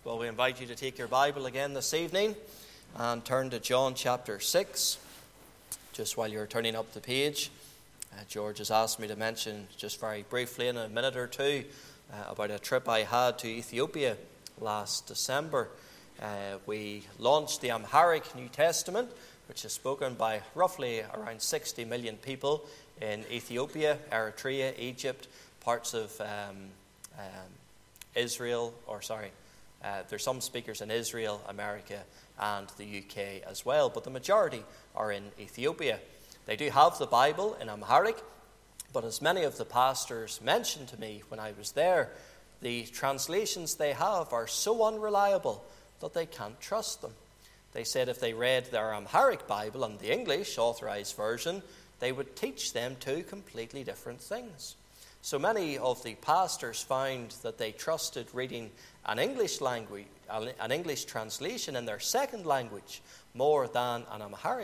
Well, we invite you to take your Bible again this evening and turn to John chapter 6. Just while you're turning up the page, George has asked me to mention just very briefly in a minute or two about a trip I had to Ethiopia last December. We launched the Amharic New Testament, which is spoken by roughly around 60 million people in Ethiopia, Eritrea, Egypt, parts of there's some speakers in Israel, America, and the UK as well, but the majority are in Ethiopia. They do have the Bible in Amharic, but as many of the pastors mentioned to me when I was there, the translations they have are so unreliable that they can't trust them. They said if they read their Amharic Bible and the English Authorized Version, they would teach them two completely different things. So many of the pastors found that they trusted reading an English translation in their second language more than an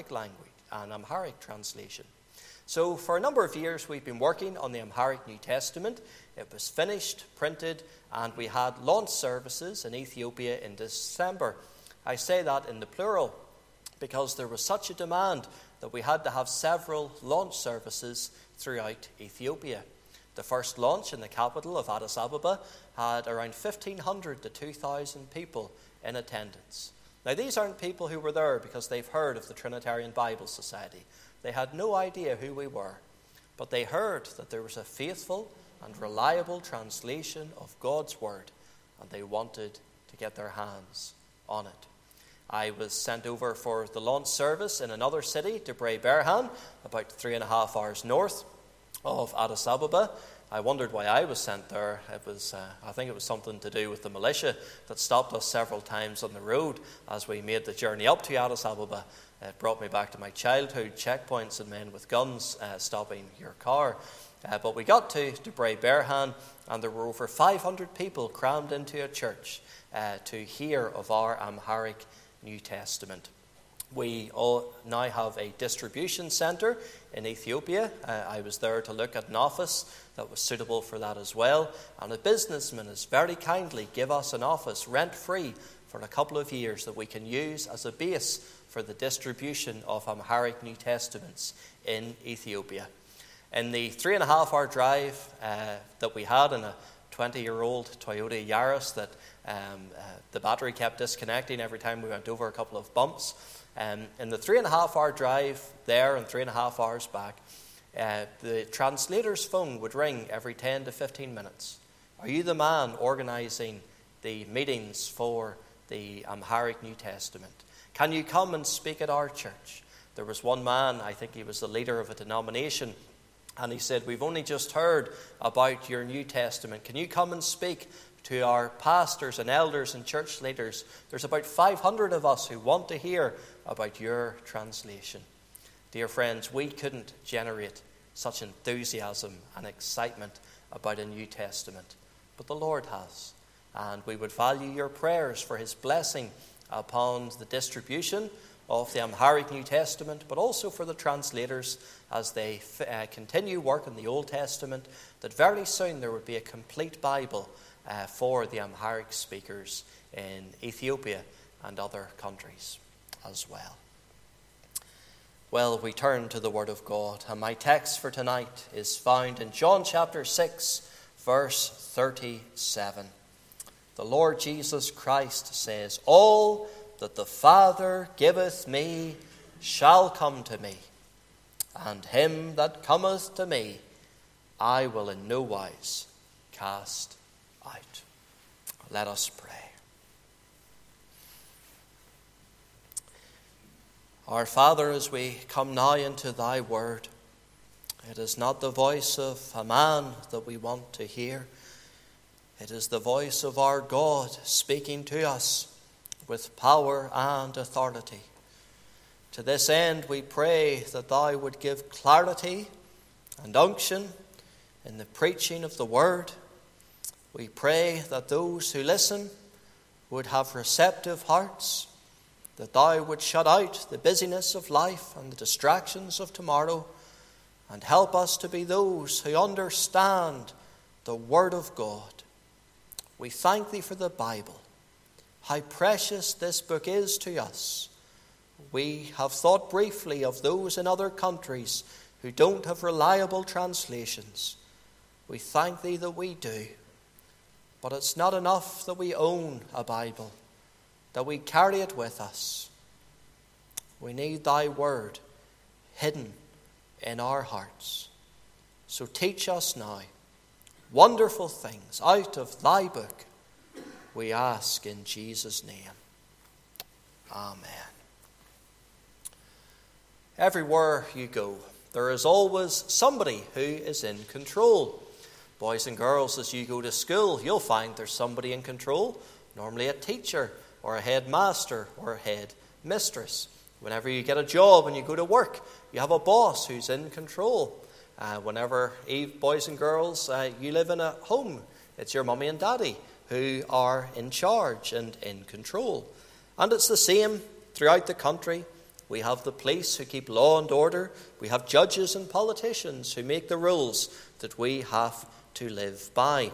Amharic translation. So for a number of years we've been working on the Amharic New Testament. It was finished, printed, and we had launch services in Ethiopia in December. I say that in the plural because there was such a demand that we had to have several launch services throughout Ethiopia. The first launch in the capital of Addis Ababa had around 1,500 to 2,000 people in attendance. Now, these aren't people who were there because they've heard of the Trinitarian Bible Society. They had no idea who we were, but they heard that there was a faithful and reliable translation of God's Word, and they wanted to get their hands on it. I was sent over for the launch service in another city, Debre Berhan, about 3.5 hours north of Addis Ababa. I wondered why I was sent there. I think it was something to do with the militia that stopped us several times on the road as we made the journey up to Addis Ababa. It brought me back to my childhood, checkpoints and men with guns stopping your car. But we got to Debre Berhan, and there were over 500 people crammed into a church to hear of our Amharic New Testament. We all now have a distribution centre in Ethiopia. I was there to look at an office that was suitable for that as well. And a businessman has very kindly given us an office rent-free for a couple of years that we can use as a base for the distribution of Amharic New Testaments in Ethiopia. In the 3.5-hour drive that we had in a 20-year-old Toyota Yaris that the battery kept disconnecting every time we went over a couple of bumps, in the 3.5-hour drive there and 3.5 hours back, the translator's phone would ring every 10 to 15 minutes. Are you the man organising the meetings for the Amharic New Testament? Can you come and speak at our church? There was one man, I think he was the leader of a denomination, and he said, we've only just heard about your New Testament. Can you come and speak to our pastors and elders and church leaders? There's about 500 of us who want to hear about your translation. Dear friends, we couldn't generate such enthusiasm and excitement about a New Testament, but the Lord has. And we would value your prayers for his blessing upon the distribution of the Amharic New Testament, but also for the translators as they continue work in the Old Testament, that very soon there would be a complete Bible for the Amharic speakers in Ethiopia and other countries as well. Well, we turn to the Word of God, and my text for tonight is found in John chapter 6, verse 37. The Lord Jesus Christ says, all that the Father giveth me shall come to me, and him that cometh to me I will in no wise cast out. Let us pray. Our Father, as we come now into thy word, it is not the voice of a man that we want to hear. It is the voice of our God speaking to us with power and authority. To this end we pray that thou would give clarity and unction in the preaching of the word. We pray that those who listen would have receptive hearts, that thou would shut out the busyness of life and the distractions of tomorrow, and help us to be those who understand the Word of God. We thank thee for the Bible. how precious this book is to us. We have thought briefly of those in other countries who don't have reliable translations. We thank thee that we do. But it's not enough that we own a Bible, that we carry it with us. We need thy word hidden in our hearts. So teach us now wonderful things out of thy book, we ask in Jesus' name. Amen. Everywhere you go, there is always somebody who is in control. Boys and girls, as you go to school, you'll find there's somebody in control, normally a teacher or a headmaster or a head mistress. Whenever you get a job and you go to work, you have a boss who's in control. Whenever, boys and girls, you live in a home, it's your mummy and daddy who are in charge and in control. And it's the same throughout the country. We have the police who keep law and order. We have judges and politicians who make the rules that we have to live by.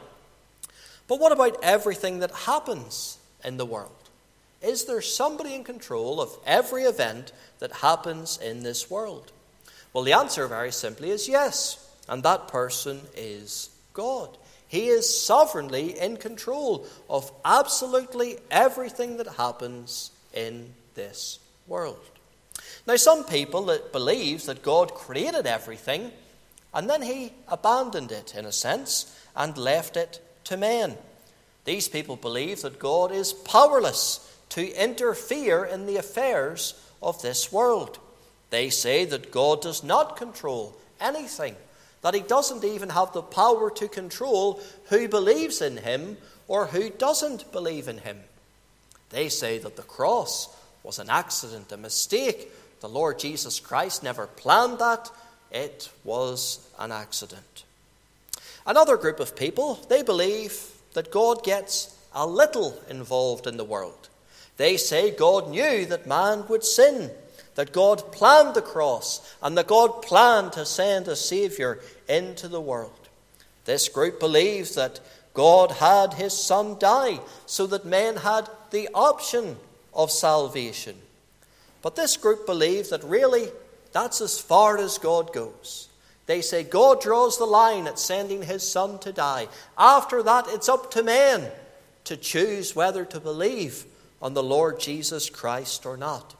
But what about everything that happens in the world? Is there somebody in control of every event that happens in this world? Well, the answer very simply is yes, and that person is God. He is sovereignly in control of absolutely everything that happens in this world. Now, some people that believe that God created everything and then he abandoned it, in a sense, and left it to men. These people believe that God is powerless to interfere in the affairs of this world. They say that God does not control anything, that he doesn't even have the power to control who believes in him or who doesn't believe in him. They say that the cross was an accident, a mistake. The Lord Jesus Christ never planned that. It was an accident. Another group of people, they believe that God gets a little involved in the world. They say God knew that man would sin, that God planned the cross, and that God planned to send a Saviour into the world. This group believes that God had his Son die so that men had the option of salvation. But this group believes that really that's as far as God goes. They say God draws the line at sending his Son to die. After that, it's up to men to choose whether to believe on the Lord Jesus Christ or not.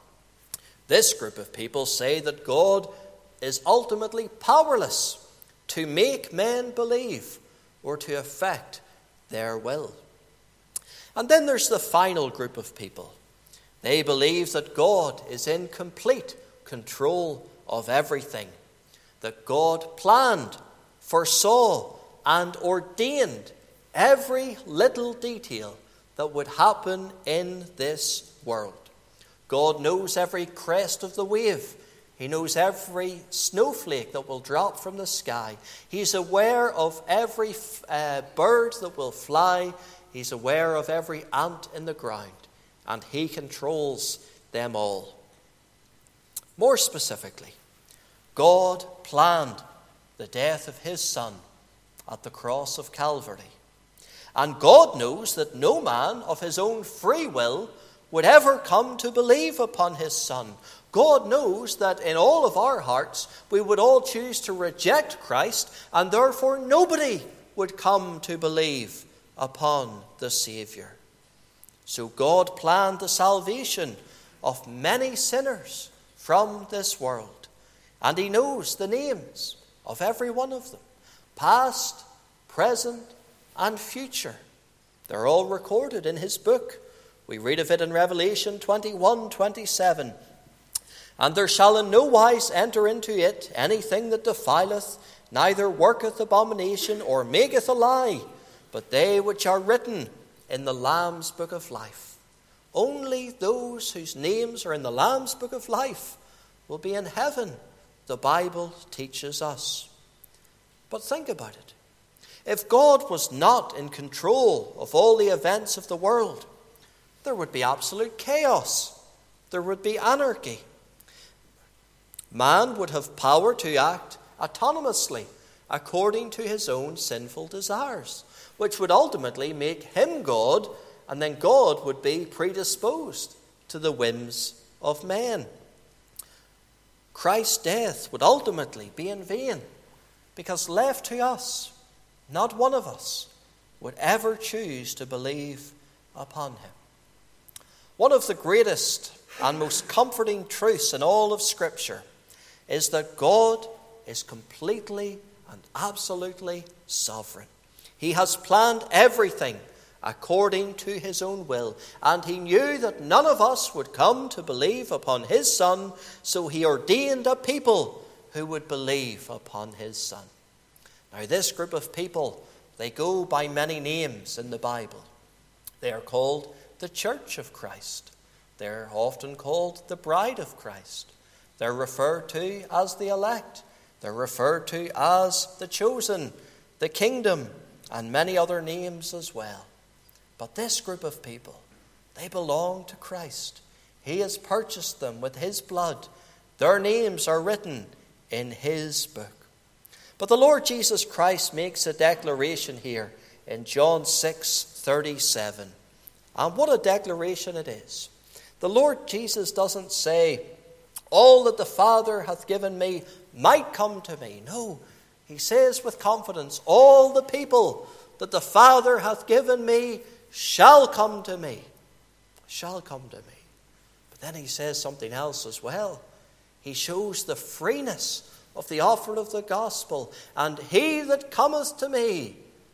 This group of people say that God is ultimately powerless to make men believe or to effect their will. And then there's the final group of people. They believe that God is in complete control of everything, that God planned, foresaw, and ordained every little detail that would happen in this world. God knows every crest of the wave. He knows every snowflake that will drop from the sky. He's aware of every bird that will fly. He's aware of every ant in the ground. And he controls them all. More specifically, God planned the death of his Son at the cross of Calvary. And God knows that no man of his own free will would ever come to believe upon his Son. God knows that in all of our hearts we would all choose to reject Christ, and therefore nobody would come to believe upon the Saviour. So God planned the salvation of many sinners from this world, and he knows the names of every one of them, past, present, and future. They're all recorded in his book. We read of it in Revelation 21:27. And there shall in no wise enter into it anything that defileth, neither worketh abomination, or maketh a lie, but they which are written in the Lamb's book of life. Only those whose names are in the Lamb's book of life will be in heaven, the Bible teaches us. But think about it. If God was not in control of all the events of the world, there would be absolute chaos. There would be anarchy. Man would have power to act autonomously according to his own sinful desires, which would ultimately make him God and then God would be predisposed to the whims of men. Christ's death would ultimately be in vain, because left to us, not one of us would ever choose to believe upon him. One of the greatest and most comforting truths in all of Scripture is that God is completely and absolutely sovereign. He has planned everything according to his own will, and he knew that none of us would come to believe upon his Son, so he ordained a people who would believe upon his Son. Now, this group of people, they go by many names in the Bible. They are called the Church of Christ. They're often called the Bride of Christ. They're referred to as the elect. They're referred to as the chosen, the kingdom, and many other names as well. But this group of people, they belong to Christ. He has purchased them with his blood. Their names are written in his book. But the Lord Jesus Christ makes a declaration here in John 6:37. And what a declaration it is. The Lord Jesus doesn't say, all that the Father hath given me might come to me. No, he says with confidence, all the people that the Father hath given me shall come to me. Shall come to me. But then he says something else as well. He shows the freeness of the offer of the gospel. And he that cometh to me,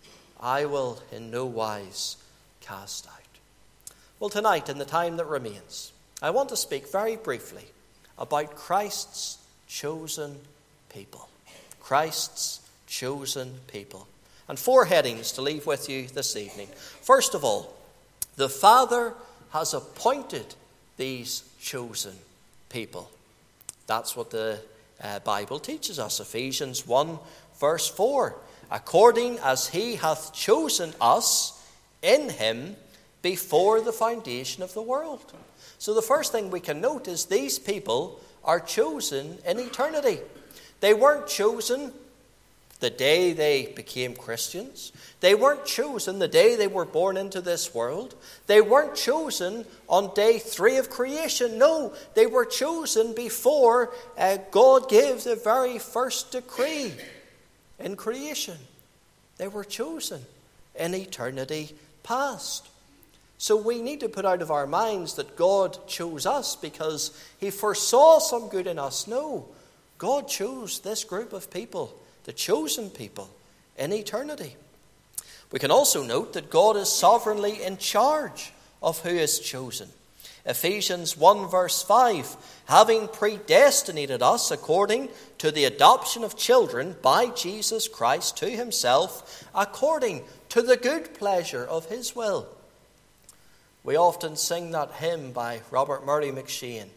I will in no wise cast out. Well, tonight, in the time that remains, I want to speak very briefly about Christ's chosen people. Christ's chosen people. And 4 headings to leave with you this evening. First of all, the Father has appointed these chosen people. That's what the Bible teaches us. Ephesians 1 verse 4. According as he hath chosen us in him before the foundation of the world. So the first thing we can note is these people are chosen in eternity. They weren't chosen the day they became Christians. They weren't chosen the day they were born into this world. They weren't chosen on day 3 of creation. No, they were chosen before God gave the very first decree in creation. They were chosen in eternity past. So we need to put out of our minds that God chose us because he foresaw some good in us. No, God chose this group of people, the chosen people, in eternity. We can also note that God is sovereignly in charge of who is chosen. Ephesians 1 verse 5, having predestinated us according to the adoption of children by Jesus Christ to himself, according to the good pleasure of his will. We often sing that hymn by Robert Murray McShane,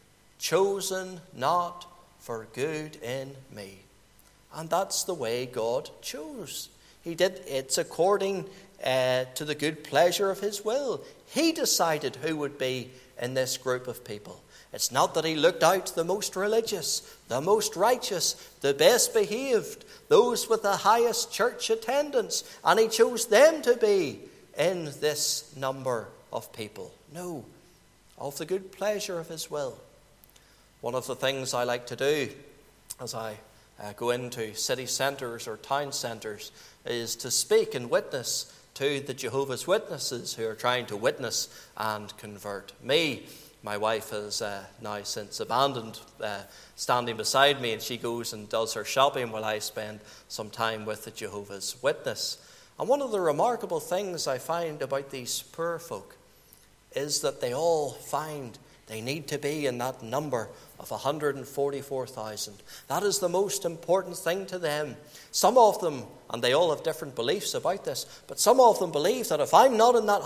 chosen not for good in me. And that's the way God chose. He did. It's according to the good pleasure of his will. He decided who would be in this group of people. It's not that he looked out the most religious, the most righteous, the best behaved, those with the highest church attendance, and he chose them to be in this number of people. No, of the good pleasure of his will. One of the things I like to do as I go into city centres or town centres is to speak and witness to the Jehovah's Witnesses who are trying to witness and convert me. My wife has now since abandoned standing beside me, and she goes and does her shopping while I spend some time with the Jehovah's Witness. And one of the remarkable things I find about these poor folk is that they all find they need to be in that number of 144,000. That is the most important thing to them. Some of them, and they all have different beliefs about this, but some of them believe that if I'm not in that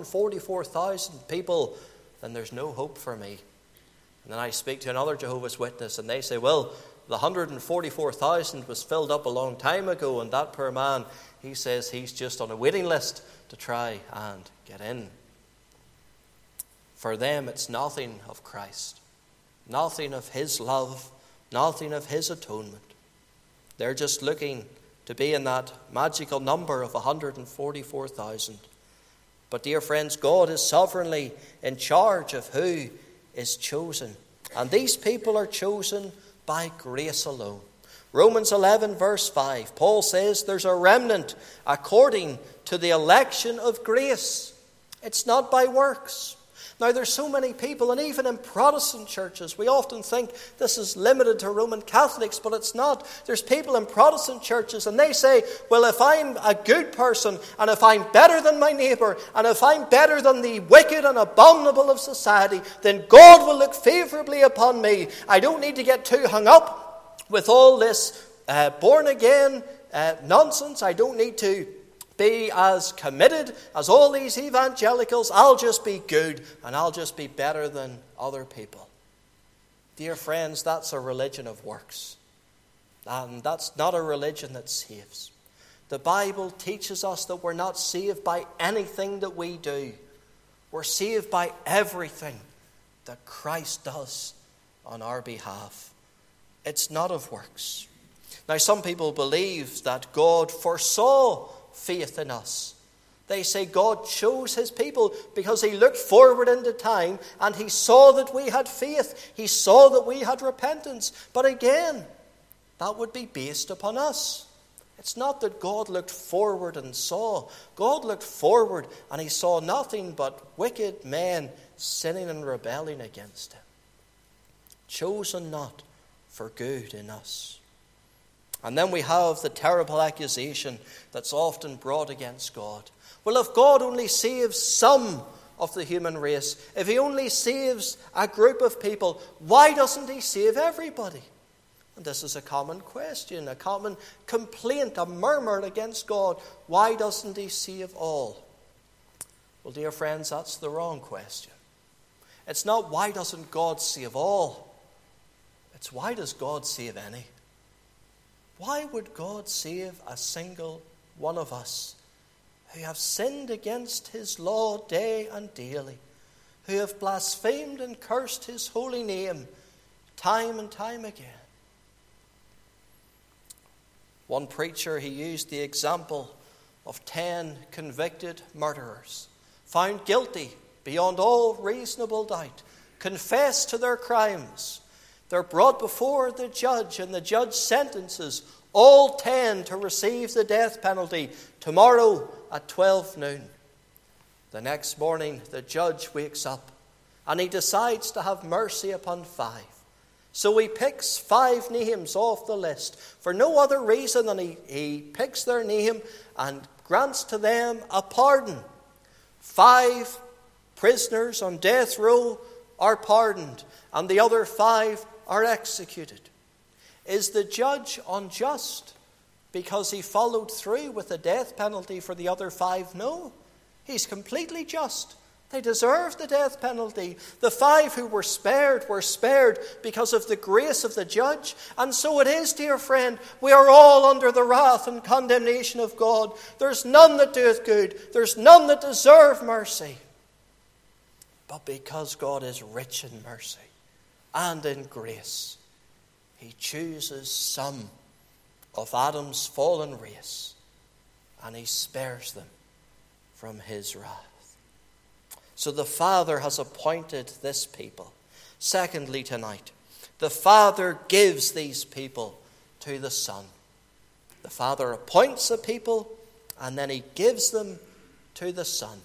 144,000 people, then there's no hope for me. And then I speak to another Jehovah's Witness, and they say, well, the 144,000 was filled up a long time ago, and that poor man, he says he's just on a waiting list to try and get in. For them, it's nothing of Christ, nothing of his love, nothing of his atonement. They're just looking to be in that magical number of 144,000. But dear friends, God is sovereignly in charge of who is chosen. And these people are chosen by grace alone. Romans 11 verse 5, Paul says there's a remnant according to the election of grace. It's not by works. Now there's so many people, and even in Protestant churches, we often think this is limited to Roman Catholics, but it's not. There's people in Protestant churches and they say, well, if I'm a good person, and if I'm better than my neighbour, and if I'm better than the wicked and abominable of society, then God will look favourably upon me. I don't need to get too hung up with all this born-again nonsense. I don't need to be as committed as all these evangelicals. I'll just be good and I'll just be better than other people. Dear friends, that's a religion of works. And that's not a religion that saves. The Bible teaches us that we're not saved by anything that we do. We're saved by everything that Christ does on our behalf. It's not of works. Now, some people believe that God foresaw faith in us. They say God chose his people because he looked forward into time and he saw that we had faith. He saw that we had repentance. But again, that would be based upon us. It's not that God looked forward and saw. God looked forward and he saw nothing but wicked men sinning and rebelling against him. Chosen not for good in us. And then we have the terrible accusation that's often brought against God. Well, if God only saves some of the human race, if he only saves a group of people, why doesn't he save everybody? And this is a common question, a common complaint, a murmur against God. Why doesn't he save all? Well, dear friends, that's the wrong question. It's not why doesn't God save all? It's why does God save any? Why would God save a single one of us who have sinned against his law day and daily, who have blasphemed and cursed his holy name time and time again? One preacher, he used the example of 10 convicted murderers, found guilty beyond all reasonable doubt, confess to their crimes. They're brought before the judge, and the judge sentences all 10 to receive the death penalty tomorrow at 12 noon. The next morning, the judge wakes up, and he decides to have mercy upon 5. So he picks 5 names off the list for no other reason than he picks their name and grants to them a pardon. 5 prisoners on death row are pardoned, and the other 5 are executed. Is the judge unjust because he followed through with the death penalty for the other 5? No, he's completely just. They deserved the death penalty. The 5 who were spared because of the grace of the judge. And so it is, dear friend, we are all under the wrath and condemnation of God. There's none that doeth good. There's none that deserve mercy. But because God is rich in mercy and in grace, he chooses some of Adam's fallen race and he spares them from his wrath. So the Father has appointed this people. Secondly, tonight, the Father gives these people to the Son. The Father appoints a people and then he gives them to the Son.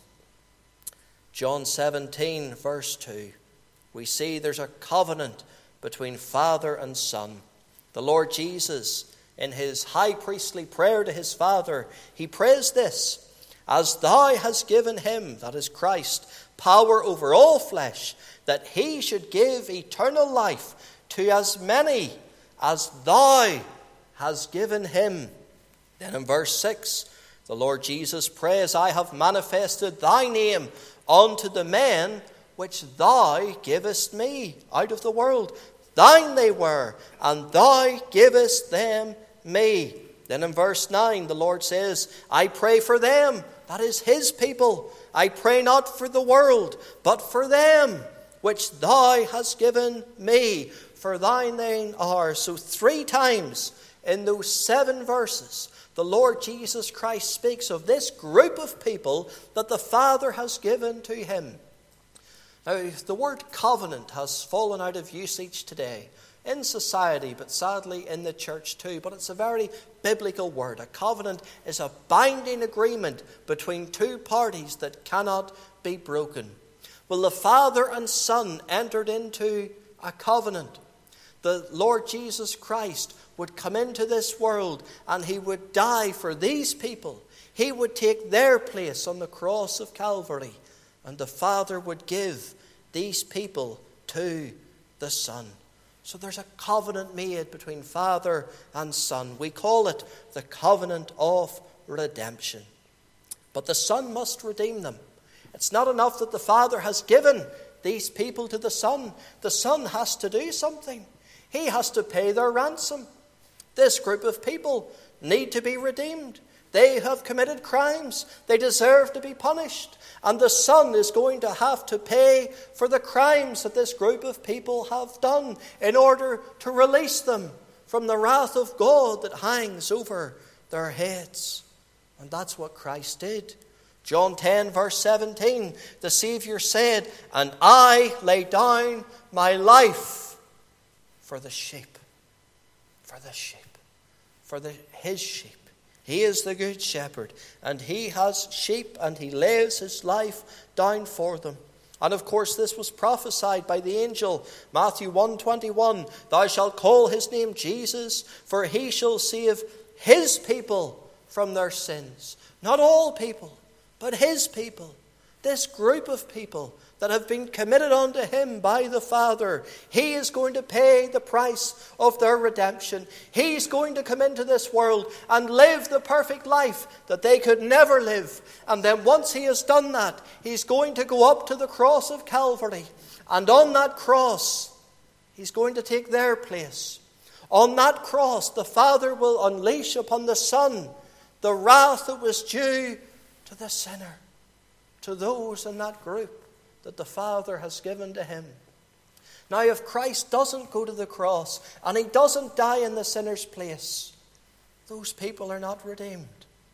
John 17, verse 2, we see there's a covenant between Father and Son. The Lord Jesus, in his high priestly prayer to his Father, he prays this: as thou hast given him, that is Christ, power over all flesh, that he should give eternal life to as many as thou hast given him. Then in verse 6, the Lord Jesus prays, I have manifested thy name unto the men which thou givest me out of the world. Thine they were, and thou givest them me. Then in verse 9, the Lord says, I pray for them, that is his people. I pray not for the world, but for them which thou hast given me, for thine they are. So 3 times in those 7 verses, the Lord Jesus Christ speaks of this group of people that the Father has given to him. Now, the word covenant has fallen out of usage today in society, but sadly in the church too. But it's a very biblical word. A covenant is a binding agreement between two parties that cannot be broken. Well, the Father and Son entered into a covenant. The Lord Jesus Christ would come into this world and he would die for these people. He would take their place on the cross of Calvary, and the Father would give these people to the Son. So there's a covenant made between Father and Son. We call it the covenant of redemption. But the Son must redeem them. It's not enough that the Father has given these people to the Son. The Son has to do something. He has to pay their ransom. This group of people need to be redeemed. They have committed crimes. They deserve to be punished. And the Son is going to have to pay for the crimes that this group of people have done in order to release them from the wrath of God that hangs over their heads. And that's what Christ did. John 10 verse 17, the Savior said, "And I lay down my life for the sheep." For the sheep. For his sheep. He is the good shepherd, and he has sheep, and he lays his life down for them. And of course this was prophesied by the angel. Matthew 1:21, "Thou shalt call his name Jesus, for he shall save his people from their sins." Not all people, but his people. This group of people that have been committed unto him by the Father. He is going to pay the price of their redemption. He's going to come into this world and live the perfect life that they could never live. And then once he has done that, he's going to go up to the cross of Calvary. And on that cross, he's going to take their place. On that cross, the Father will unleash upon the Son the wrath that was due to the sinner, to those in that group that the Father has given to him. Now, if Christ doesn't go to the cross and he doesn't die in the sinner's place, those people are not redeemed.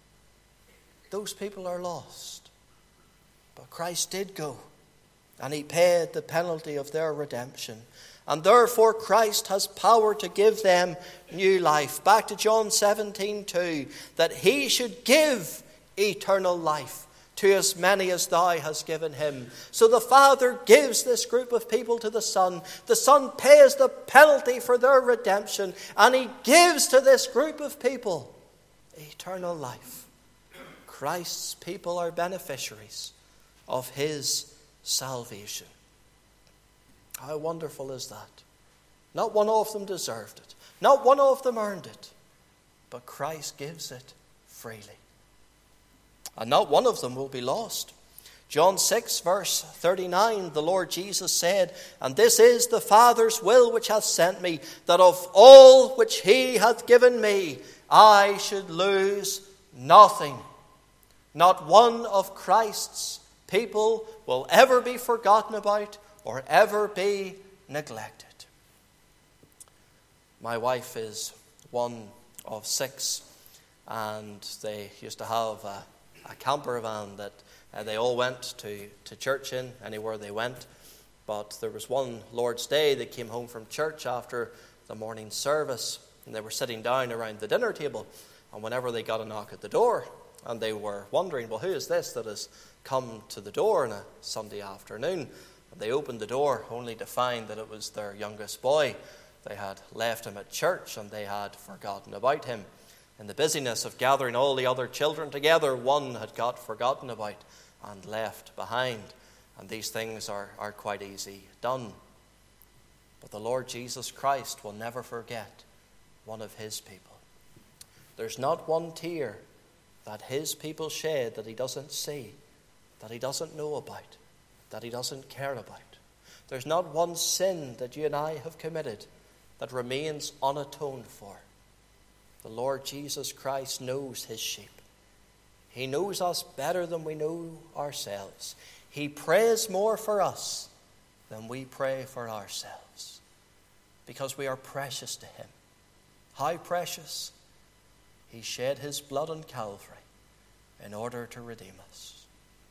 Those people are lost. But Christ did go, and he paid the penalty of their redemption. And therefore Christ has power to give them new life. Back to John 17:2, that he should give eternal life to as many as thou hast given him. So the Father gives this group of people to the Son. The Son pays the penalty for their redemption, and he gives to this group of people eternal life. Christ's people are beneficiaries of his salvation. How wonderful is that? Not one of them deserved it. Not one of them earned it. But Christ gives it freely. And not one of them will be lost. John 6 verse 39, the Lord Jesus said, "And this is the Father's will which hath sent me, that of all which he hath given me, I should lose nothing." Not one of Christ's people will ever be forgotten about or ever be neglected. My wife is one of 6, and they used to have a camper van that they all went to church in, anywhere they went. But there was one Lord's Day they came home from church after the morning service, and they were sitting down around the dinner table, and whenever they got a knock at the door, and they were wondering, well, who is this that has come to the door on a Sunday afternoon? And they opened the door only to find that it was their youngest boy. They had left him at church, and they had forgotten about him. In the busyness of gathering all the other children together, one had got forgotten about and left behind. And these things are quite easy done. But the Lord Jesus Christ will never forget one of his people. There's not one tear that his people shed that he doesn't see, that he doesn't know about, that he doesn't care about. There's not one sin that you and I have committed that remains unatoned for. The Lord Jesus Christ knows his sheep. He knows us better than we know ourselves. He prays more for us than we pray for ourselves, because we are precious to him. How precious? He shed his blood on Calvary in order to redeem us.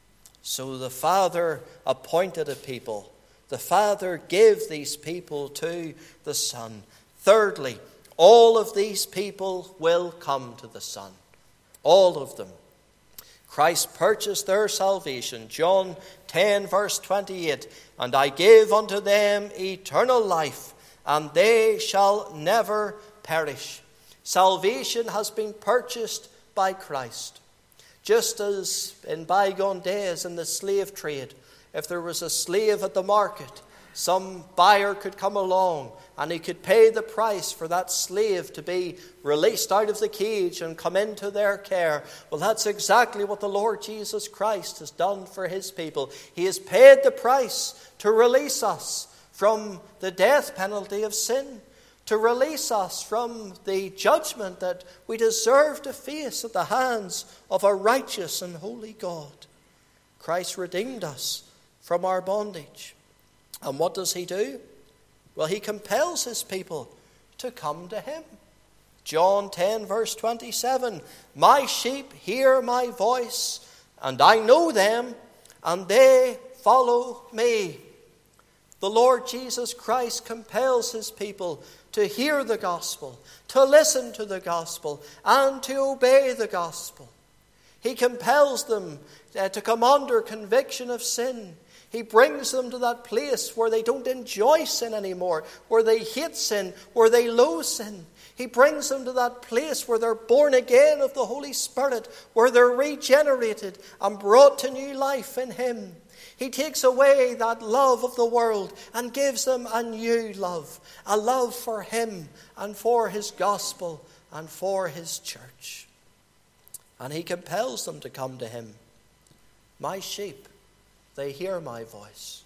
So the Father appointed a people. The Father gave these people to the Son. Thirdly, all of these people will come to the Son. All of them. Christ purchased their salvation. John 10 verse 28. And I gave unto them eternal life, and they shall never perish. Salvation has been purchased by Christ. Just as in bygone days in the slave trade, if there was a slave at the market, some buyer could come along and he could pay the price for that slave to be released out of the cage and come into their care. Well, that's exactly what the Lord Jesus Christ has done for his people. He has paid the price to release us from the death penalty of sin, to release us from the judgment that we deserve to face at the hands of a righteous and holy God. Christ redeemed us from our bondage. And what does he do? Well, he compels his people to come to him. John 10 verse 27, my sheep hear my voice, and I know them, and they follow me. The Lord Jesus Christ compels his people to hear the gospel, to listen to the gospel, and to obey the gospel. He compels them to come under conviction of sin. He brings them to that place where they don't enjoy sin anymore, where they hate sin, where they loathe sin. He brings them to that place where they're born again of the Holy Spirit, where they're regenerated and brought to new life in him. He takes away that love of the world and gives them a new love, a love for him and for his gospel and for his church. And he compels them to come to him. My sheep, they hear my voice.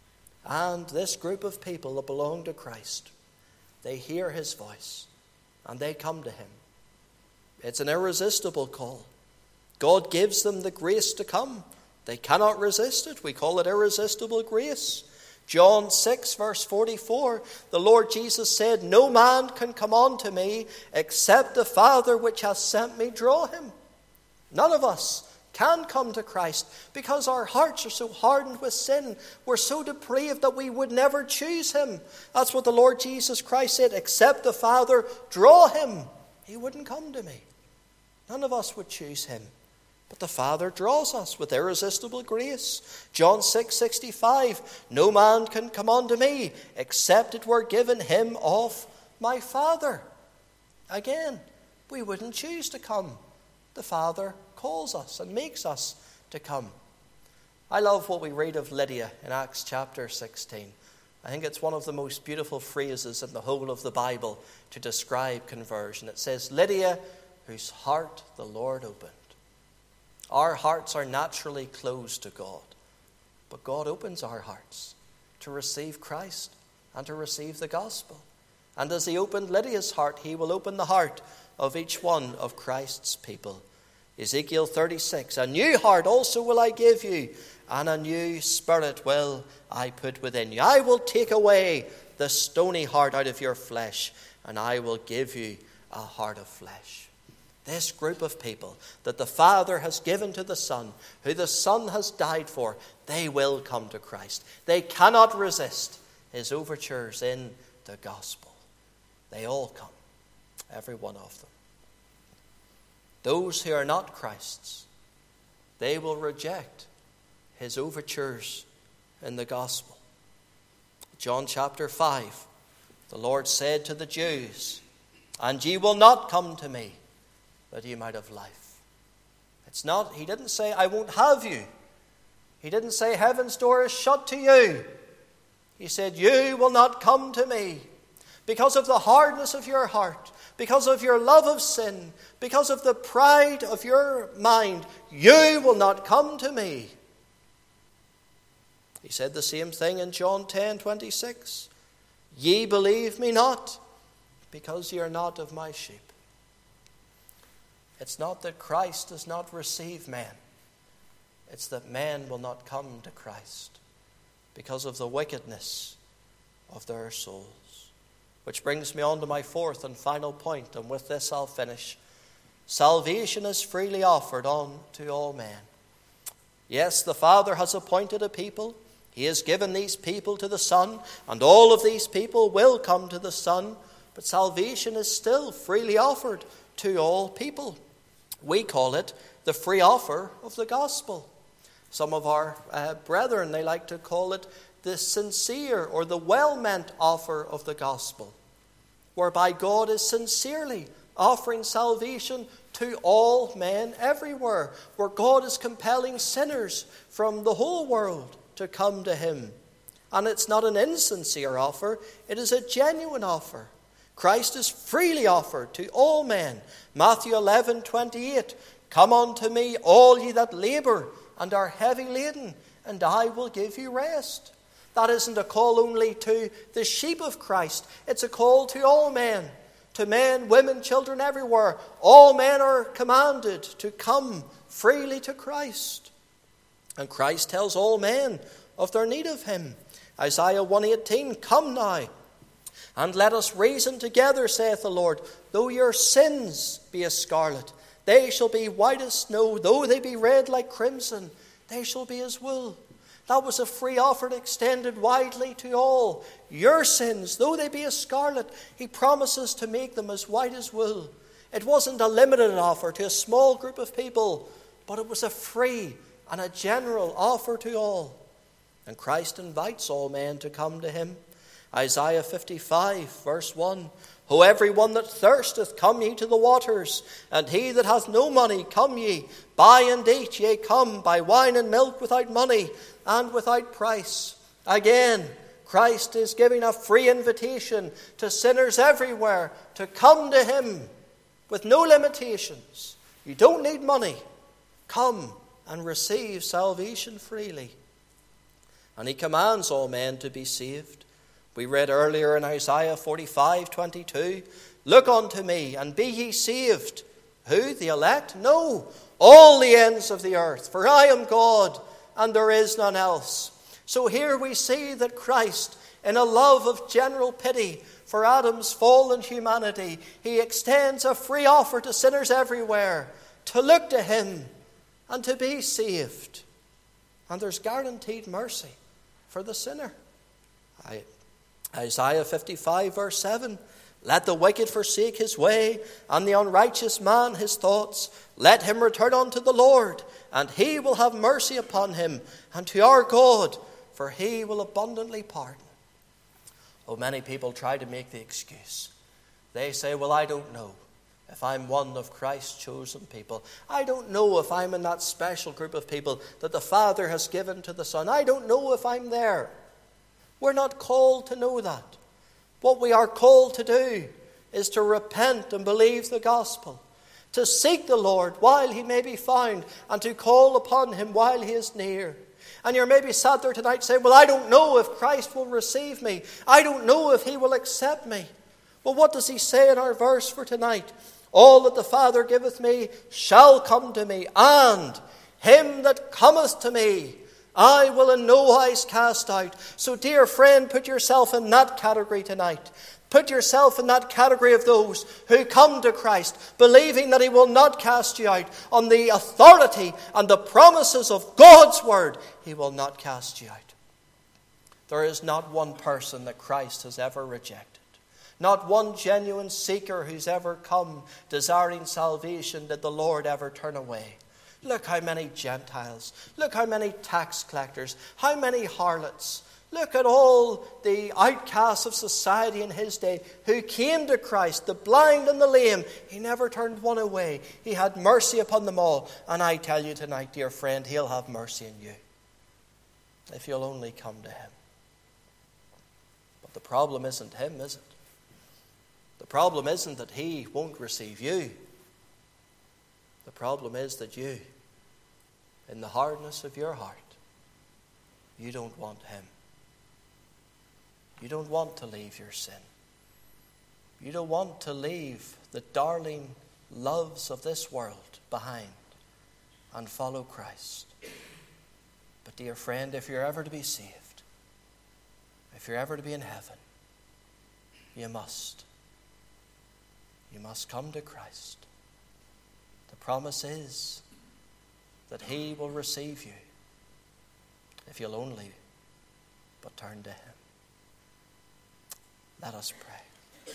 And this group of people that belong to Christ, they hear his voice and they come to him. It's an irresistible call. God gives them the grace to come. They cannot resist it. We call it irresistible grace. John 6 verse 44, the Lord Jesus said, no man can come unto me except the Father which hath sent me draw him. None of us can come to Christ because our hearts are so hardened with sin. We're so depraved that we would never choose him. That's what the Lord Jesus Christ said, except the Father draw him. He wouldn't come to me. None of us would choose him. But the Father draws us with irresistible grace. John 6:65, no man can come unto me except it were given him of my Father. Again, we wouldn't choose to come. The Father calls us and makes us to come. I love what we read of Lydia in Acts chapter 16. I think it's one of the most beautiful phrases in the whole of the Bible to describe conversion. It says, Lydia, whose heart the Lord opened. Our hearts are naturally closed to God, but God opens our hearts to receive Christ and to receive the gospel. And as he opened Lydia's heart, he will open the heart of each one of Christ's people. Ezekiel 36, a new heart also will I give you, and a new spirit will I put within you. I will take away the stony heart out of your flesh, and I will give you a heart of flesh. This group of people that the Father has given to the Son, who the Son has died for, they will come to Christ. They cannot resist his overtures in the gospel. They all come, every one of them. Those who are not Christ's, they will reject his overtures in the gospel. John chapter 5, the Lord said to the Jews, and ye will not come to me, that ye might have life. It's not, he didn't say, I won't have you. He didn't say, heaven's door is shut to you. He said, you will not come to me because of the hardness of your heart, because of your love of sin, because of the pride of your mind. You will not come to me. He said the same thing in John 10:26. Ye believe me not, because ye are not of my sheep. It's not that Christ does not receive men. It's that men will not come to Christ because of the wickedness of their souls. Which brings me on to my fourth and final point, and with this I'll finish. Salvation is freely offered on to all men. Yes, the Father has appointed a people. He has given these people to the Son, and all of these people will come to the Son, but salvation is still freely offered to all people. We call it the free offer of the gospel. Some of our brethren, they like to call it the sincere or the well-meant offer of the gospel, whereby God is sincerely offering salvation to all men everywhere, where God is compelling sinners from the whole world to come to him. And it's not an insincere offer, it is a genuine offer. Christ is freely offered to all men. Matthew 11:28, "Come unto me, all ye that labor and are heavy laden, and I will give you rest." That isn't a call only to the sheep of Christ. It's a call to all men, to men, women, children, everywhere. All men are commanded to come freely to Christ. And Christ tells all men of their need of him. Isaiah 1:18, "Come now, and let us reason together, saith the Lord. Though your sins be as scarlet, they shall be white as snow. Though they be red like crimson, they shall be as wool." That was a free offer extended widely to all. Your sins, though they be as scarlet, he promises to make them as white as wool. It wasn't a limited offer to a small group of people, but it was a free and a general offer to all. And Christ invites all men to come to him. Isaiah 55, verse 1, "O every one that thirsteth, come ye to the waters, and he that hath no money, come ye, buy and eat, yea, come, buy wine and milk without money and without price." Again, Christ is giving a free invitation to sinners everywhere to come to him with no limitations. You don't need money. Come and receive salvation freely. And he commands all men to be saved. We read earlier in Isaiah 45:22, "Look unto me, and be ye saved." Who? The elect? No, all the ends of the earth. For I am God, and there is none else. So here we see that Christ, in a love of general pity for Adam's fallen humanity, he extends a free offer to sinners everywhere to look to him and to be saved. And there's guaranteed mercy for the sinner. Isaiah 55, verse 7, "Let the wicked forsake his way, and the unrighteous man his thoughts. Let him return unto the Lord, and he will have mercy upon him, and to our God, for he will abundantly pardon." Oh, many people try to make the excuse. They say, "Well, I don't know if I'm one of Christ's chosen people. I don't know if I'm in that special group of people that the Father has given to the Son. I don't know if I'm there." We're not called to know that. What we are called to do is to repent and believe the gospel, to seek the Lord while he may be found, and to call upon him while he is near. And you're maybe sat there tonight saying, "Well, I don't know if Christ will receive me. I don't know if he will accept me." Well, what does he say in our verse for tonight? "All that the Father giveth me shall come to me, and him that cometh to me I will in no wise cast out." So, dear friend, put yourself in that category tonight. Put yourself in that category of those who come to Christ, believing that he will not cast you out. On the authority and the promises of God's word, he will not cast you out. There is not one person that Christ has ever rejected. Not one genuine seeker who's ever come desiring salvation did the Lord ever turn away. Look how many Gentiles, look how many tax collectors, how many harlots. Look at all the outcasts of society in his day who came to Christ, the blind and the lame. He never turned one away. He had mercy upon them all. And I tell you tonight, dear friend, he'll have mercy on you if you'll only come to him. But the problem isn't him, is it? The problem isn't that he won't receive you. The problem is that you, in the hardness of your heart, you don't want him. You don't want to leave your sin. You don't want to leave the darling loves of this world behind and follow Christ. But dear friend, if you're ever to be saved, if you're ever to be in heaven, you must come to Christ. The promise is that he will receive you if you'll only but turn to him. Let us pray.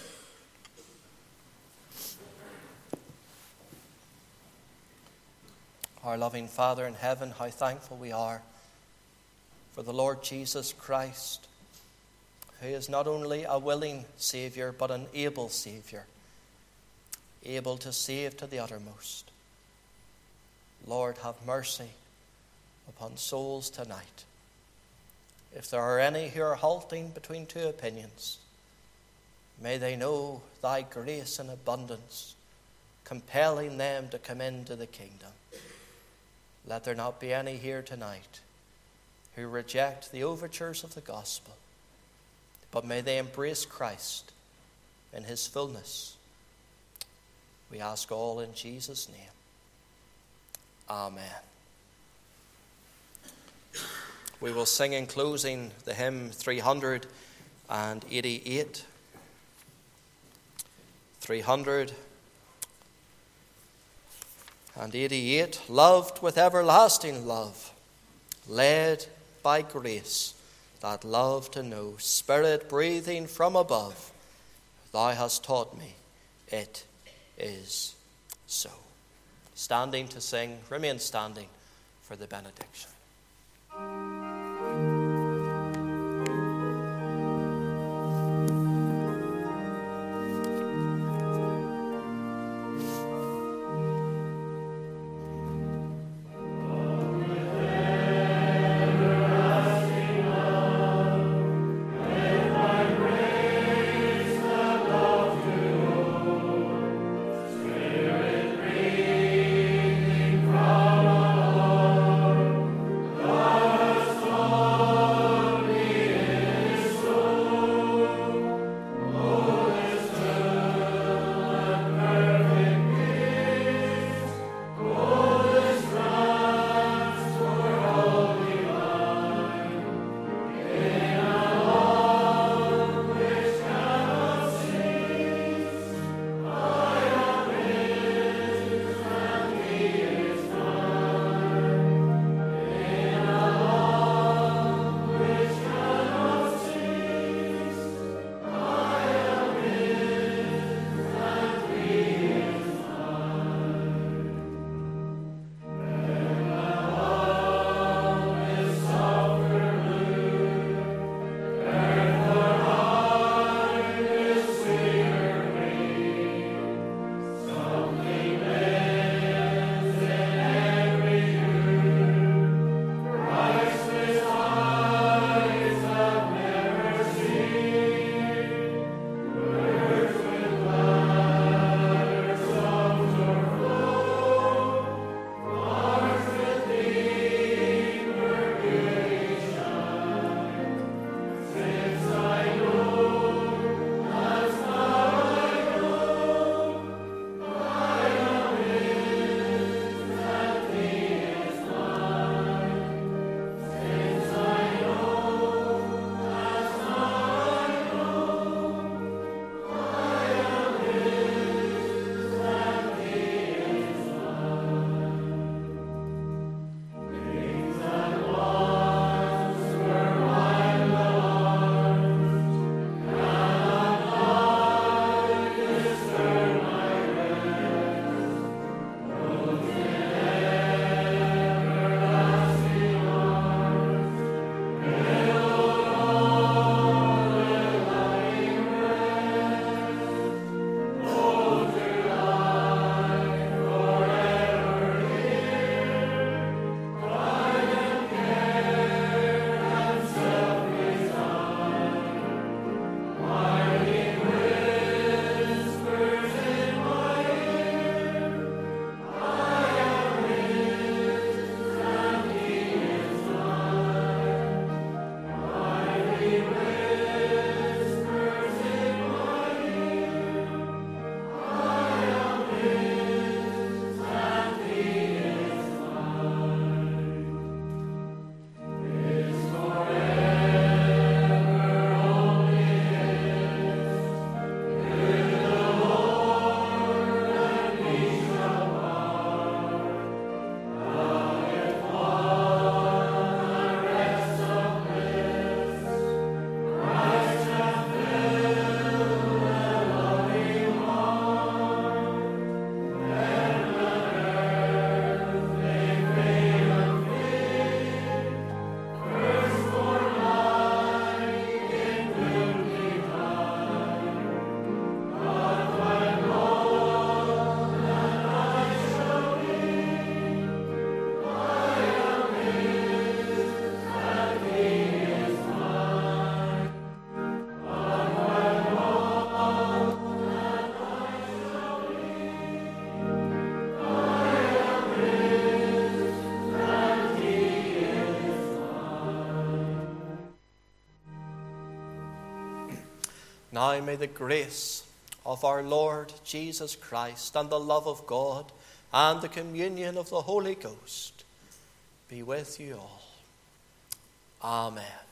Our loving Father in heaven, how thankful we are for the Lord Jesus Christ, who is not only a willing Saviour, but an able Saviour, able to save to the uttermost. Lord, have mercy upon souls tonight. If there are any who are halting between two opinions, may they know thy grace in abundance, compelling them to come into the kingdom. Let there not be any here tonight who reject the overtures of the gospel, but may they embrace Christ in his fullness. We ask all in Jesus' name. Amen. We will sing in closing the hymn 388. 388, loved with everlasting love, led by grace, that love to know, Spirit breathing from above, thou hast taught me, it is so. Standing to sing, remain standing for the benediction. Us Now may the grace of our Lord Jesus Christ and the love of God and the communion of the Holy Ghost be with you all. Amen.